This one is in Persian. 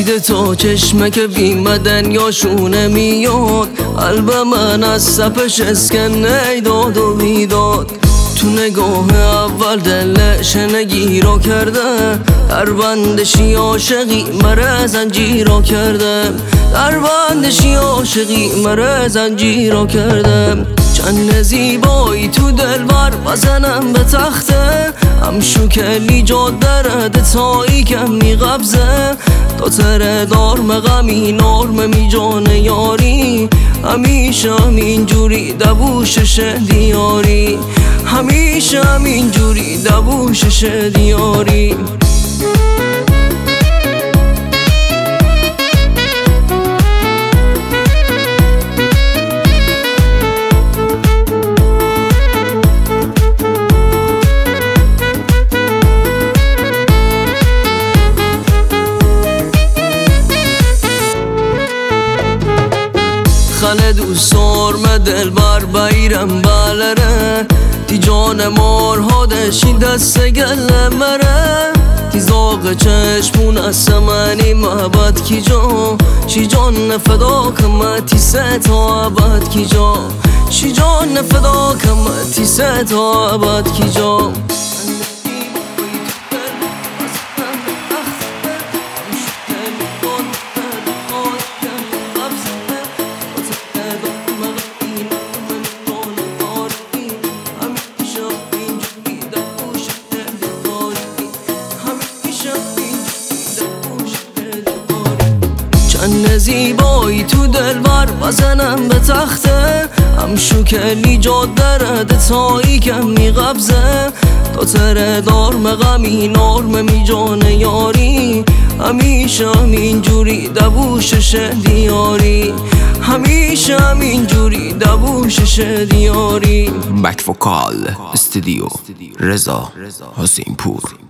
دید تو چشمه که بیمدن یا شونه میاد، قلب من از سپش اسکنه داد و بیداد. تو نگاه اول دلش نگیرا کرده، در بندشی عاشقی مره زنجیرا کرده، در بندشی عاشقی مره زنجیرا کرده. چند زیبایی تو دلبر بزنم به تخته، همشو کلی جاد درده تایی کم میقبزه. تا تره دارم غمی نارم می جان یاری، همیشه همین جوری دبوشش دیاری، همیشه همین جوری دبوشش دیاری. خانه دوست سرم دل بر بیرم بالره، تی جان مارها دشی دست گل مره. تی زاغ چشمون از سمنی محبت کی جا، شی جان فدا کم تی ستا عبد کی جا، شی جان فدا کم تی ستا عبد کی جا. چند زیبایی تو دلبر بزنم به تخته، همشو کلی جاد درده تایی کم میقبزه. تا تره دارم غمی نارم می جان یاری، همیشه همین جوری دبوشش دیاری، همیشه همین جوری دبوشش دیاری. بک وکال استودیو رضا حسین پور.